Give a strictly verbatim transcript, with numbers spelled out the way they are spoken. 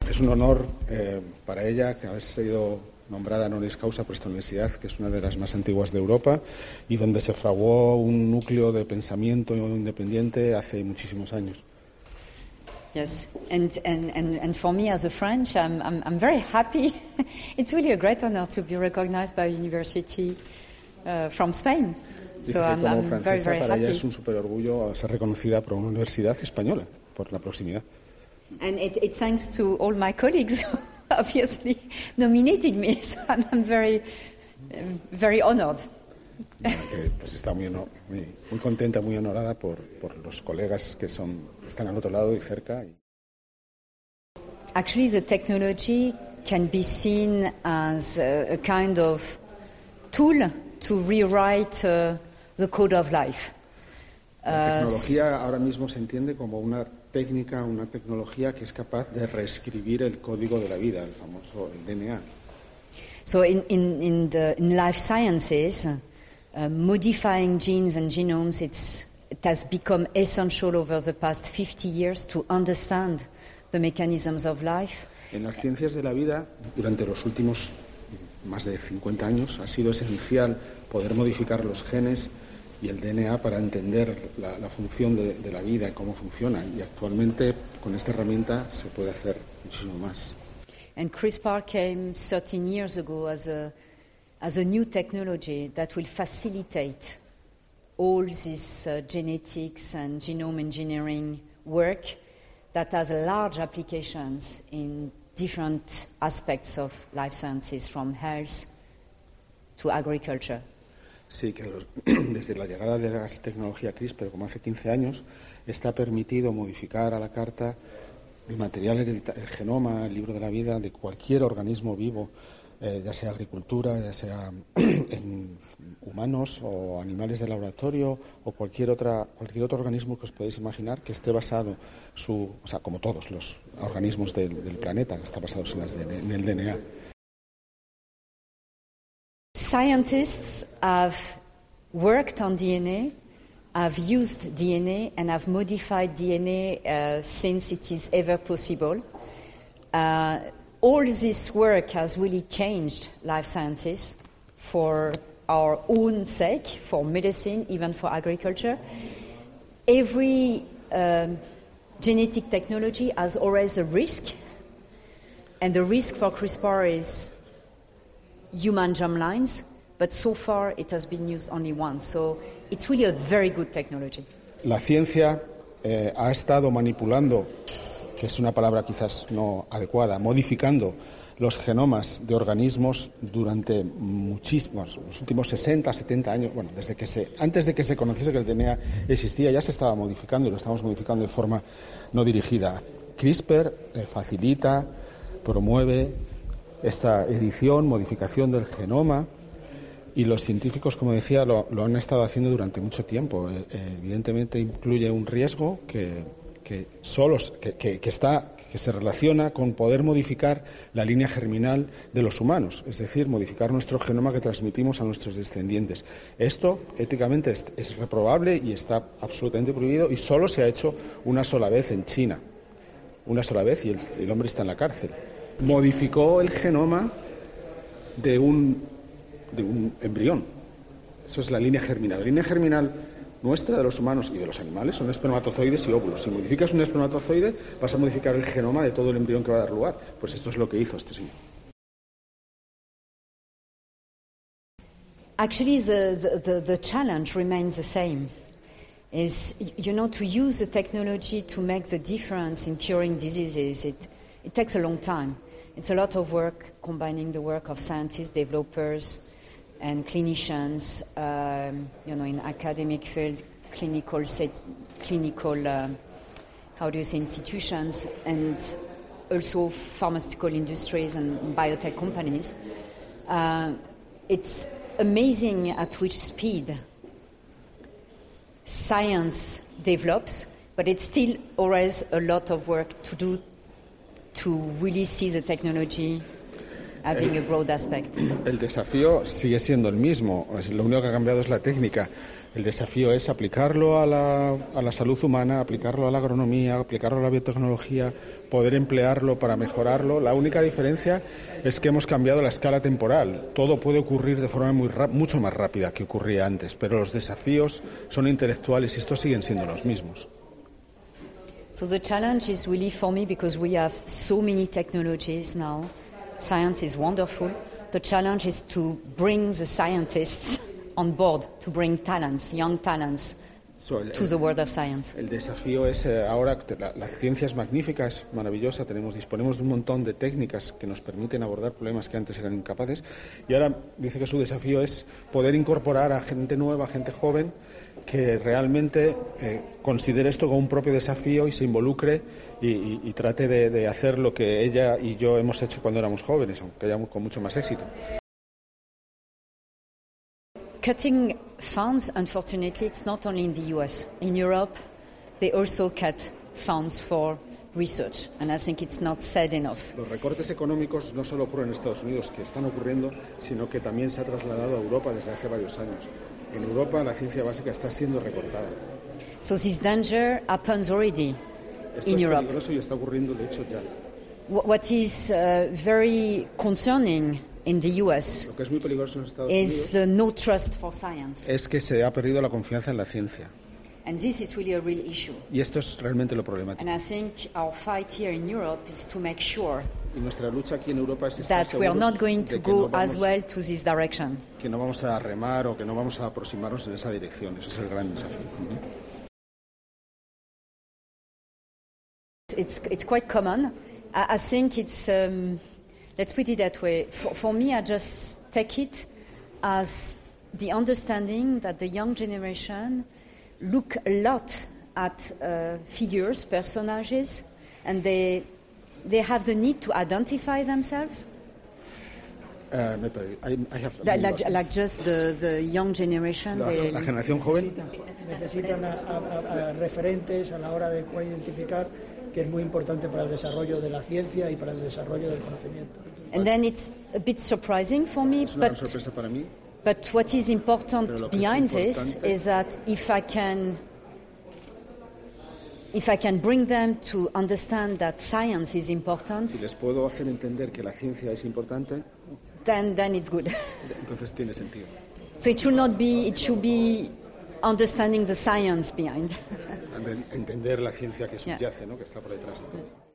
Es un honor eh, para ella que haber sido nombrada honoris causa por esta universidad, que es una de las más antiguas de Europa y donde se fraguó un núcleo de pensamiento independiente hace muchísimos años. Yes, and, and, and, and for me as a French, I'm, I'm, I'm very happy. It's really a great honor to be recognized by a university uh, from Spain. So I'm, como I'm francesa, very, very para happy. ella es un super orgullo ser reconocida por una universidad española, por la proximidad. And it, it's thanks to all my colleagues who obviously nominated me, so I'm, I'm very, um, very honored. Que, pues está muy, honor, muy, muy contenta, muy honorada por, por los colegas que, son, que están al otro lado y cerca. Actually, the technology can be seen as a, a kind of tool to rewrite uh, the code of life. La tecnología uh, ahora mismo se entiende como una técnica, una tecnología que es capaz de reescribir el código de la vida, el famoso el D N A. So in, in, in, the, in life sciences, uh, modifying genes and genomes, it's, it has become essential over the past fifty years to understand the mechanisms of life. En las ciencias de la vida, durante los últimos más de cincuenta años, ha sido esencial poder modificar los genes y el D N A para entender la, la función de, de la vida y cómo funciona. Y actualmente, con esta herramienta, se puede hacer muchísimo más. And CRISPR came thirteen years ago as a, as a new technology that will facilitate all this uh, genetics and genome engineering work that has large applications in different aspects of life sciences, from health to agriculture. Sí, que desde la llegada de la tecnología CRISPR, como hace quince años, está permitido modificar a la carta el material, el, el genoma, el libro de la vida de cualquier organismo vivo, eh, ya sea agricultura, ya sea en humanos o animales de laboratorio o cualquier otra cualquier otro organismo que os podéis imaginar que esté basado, su, o sea, como todos los organismos del, del planeta, que están basados en, las D N A, en el D N A. Scientists have worked on D N A, have used D N A, and have modified D N A uh, since it is ever possible. Uh, all this work has really changed life sciences for our own sake, for medicine, even for agriculture. Every um, genetic technology has always a risk, and the risk for CRISPR is human germlines, but so far it has been used only once. So it's really a very good technology. La ciencia eh, ha estado manipulando, que es una palabra quizás no adecuada, modificando los genomas de organismos durante muchísimos, los últimos sesenta, setenta años, bueno, desde que se, antes de que se conociese que el D N A existía, ya se estaba modificando y lo estamos modificando de forma no dirigida. CRISPR eh, facilita, promueve esta edición, modificación del genoma, y los científicos, como decía, lo, lo han estado haciendo durante mucho tiempo. Eh, evidentemente incluye un riesgo que, que, solos, que, que, que, está, que se relaciona con poder modificar la línea germinal de los humanos, es decir, modificar nuestro genoma que transmitimos a nuestros descendientes. Esto, éticamente, es, es reprobable y está absolutamente prohibido, y solo se ha hecho una sola vez en China. Una sola vez, y el, el hombre está en la cárcel. Modificó el genoma de un, de un embrión. Eso es la línea germinal. La línea germinal nuestra, de los humanos y de los animales, son espermatozoides y óvulos. Si modificas un espermatozoide, vas a modificar el genoma de todo el embrión que va a dar lugar. Pues esto es lo que hizo este señor. Actually, the, the, the challenge remains the same. Is, you know, to use the technology to make the difference in curing diseases, it, it takes a long time. It's a lot of work combining the work of scientists, developers, and clinicians, um, you know, in academic field, clinical, set, clinical, uh, how do you say, institutions, and also pharmaceutical industries and biotech companies. Uh, it's amazing at which speed science develops, but it's still always a lot of work to do to really see the technology having a broad aspect. El desafío sigue siendo el mismo, lo único que ha cambiado es la técnica, El desafío es aplicarlo a la, a la salud humana, aplicarlo a la agronomía, aplicarlo a la biotecnología, poder emplearlo para mejorarlo. La única diferencia es que hemos cambiado la escala temporal. Todo puede ocurrir de forma muy mucho más rápida que ocurría antes, pero los desafíos son intelectuales y estos siguen siendo los mismos. So the challenge is really for me, because we have so many technologies now. Science is wonderful. The challenge is to bring the scientists on board, to bring talents, young talents, so, el, to the world of science. El desafío es eh, ahora, la, la ciencia es magnífica, es maravillosa, tenemos, disponemos de un montón de técnicas que nos permiten abordar problemas que antes eran incapaces, y ahora dice que su desafío es poder incorporar a gente nueva, gente joven, que realmente eh, considere esto como un propio desafío y se involucre y, y, y trate de, de hacer lo que ella y yo hemos hecho cuando éramos jóvenes, aunque hayamos con mucho más éxito. Cutting funds, unfortunately, it's not only in the U S. In Europe, they also cut funds for research, and I think it's not said enough. Los recortes económicos no solo ocurren en Estados Unidos, que están ocurriendo, sino que también se ha trasladado a Europa desde hace varios años. En Europa la ciencia básica está siendo recortada. So this danger happens already Esto in es Europe. peligroso y está ocurriendo de hecho ya. What is uh, very concerning in the U S Lo que es muy peligroso en Estados is Unidos the no trust for science. es que se ha perdido la confianza en la ciencia. And this is really a real issue. Y esto es realmente lo problemático. And I think our fight here in Europe is to make sure Y nuestra lucha aquí en Europa es estar that we are seguros not going to de que go no vamos, as well to this direction. que no vamos a remar o que no vamos a aproximarnos en esa dirección. Ese es el gran desafío. Uh-huh. It's, it's quite common. I, I think it's, um, let's put it that way. For, for me, I just take it as the understanding that the young generation look a lot at uh, figures, personages, and they, they have the need to identify themselves. Uh, me perdí. I, I have Like, like, like just the, the young generation. La, they, la generación joven. Necesitan a, a, a referentes a la hora de poder identificar, que es muy importante para el desarrollo de la ciencia y para el desarrollo del conocimiento. And then it's a bit surprising for me, Es una but, sorpresa para mí. but what is important Pero lo que es behind this importante- is that if I can if I can bring them to understand that science is important, Si les puedo hacer entender que la ciencia es importante, then then it's good. entonces tiene sentido. So it should not be it should be understanding the science behind. Entender la ciencia que Yeah. subyace, ¿no? Que está por detrás de todo.